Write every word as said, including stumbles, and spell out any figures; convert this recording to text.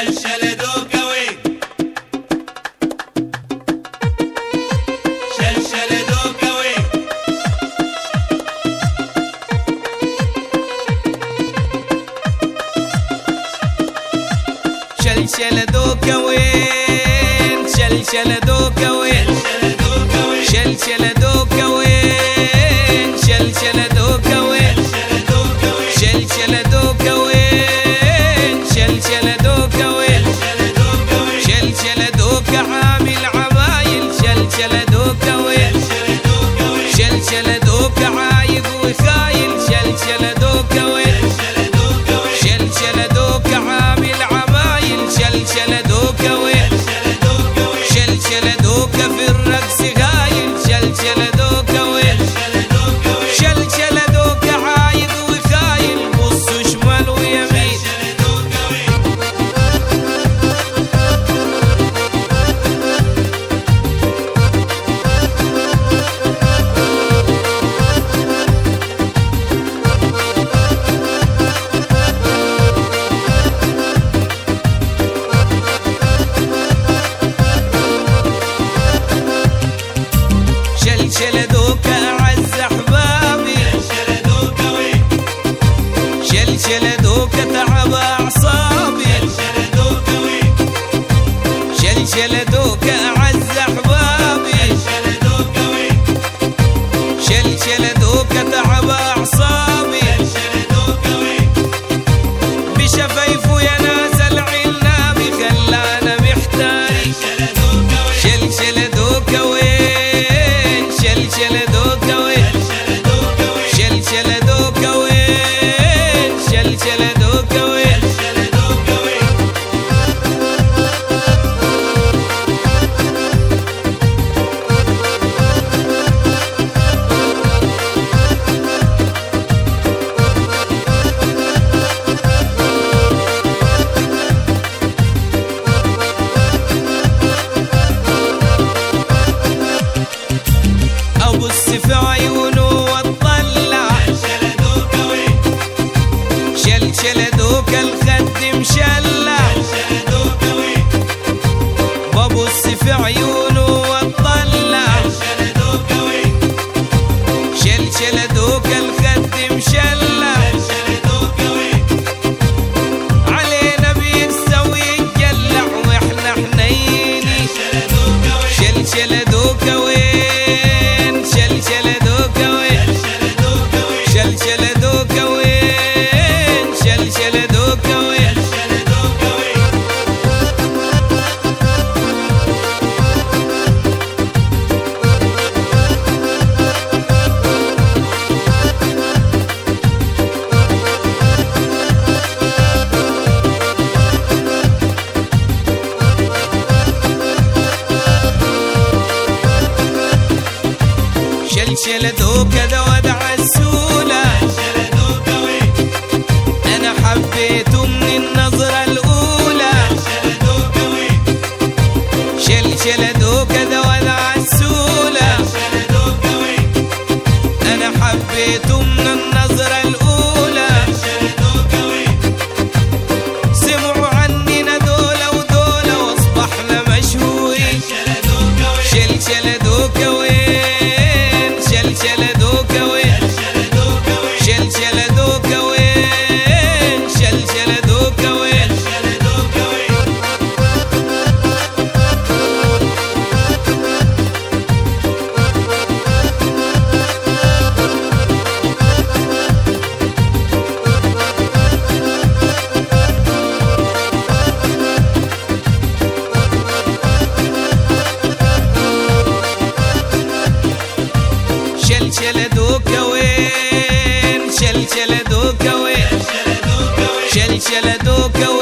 شلشل دوكا وين شلشل دوكا وين شلشل دوكا وين شلشل دوكا وين شلشل دوكا وين شلشل دوكا وين شلشل دوكا وين شلشل دوكا وين شلشل دوكا عامل عمايل شلشل دوكا وين شلشل دوكا عايق وخايل شلشل دوكا وين شلشل دوكا عامل عمايل شلشل دوكا وين شلشل دوكا في الرقص غايل شلشل دوكا وين شلشل دوكا عايق وخايل بصوا شمال ويمين شلشل دوكا أعز أحبابي شلشل دوكا تعب أعصابي شلشل دوكا أعز أحبابي شلشل دوكا تعب أعصابي بشفايفه يا ناس العنابي خلانا محتاري شلشل دوكا وين شلشل دوكا وين شلشل دوكا وين شلشل دوكا وين أبص في عيونه واطلع شلشل دوكا الخد مشلع ببص في عيونه واطلع شلشل دوكا الخد مشلع علينا بيكسوي يتجلع واحنا حنيني شلشل دوكا وين شلشل دوكا وين شلشل دوكا وين شلشل دوكا وين شلشل دوكا ده ودع السولة أنا حبيته من النظرة الأولى شلشل دوكا ده ودع السولة أنا حبيته من النظرة الأولى سمعوا عننا دولة ودولة واصبحنا مشهورين شلشل دوكا وين شلشل دوكا وين شلشل دوكا وين شلشل دوكا وين شلشل دوكا وين شلشل دوكا وين شلشل دوكا وين